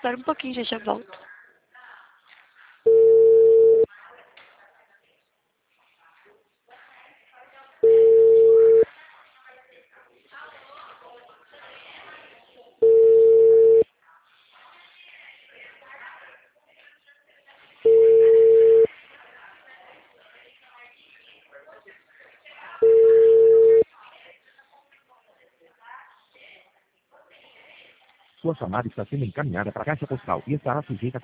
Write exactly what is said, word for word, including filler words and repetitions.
Espera um pouquinho, gente, eu volto. Sua chamada está sendo encaminhada para a caixa postal e estará sujeita a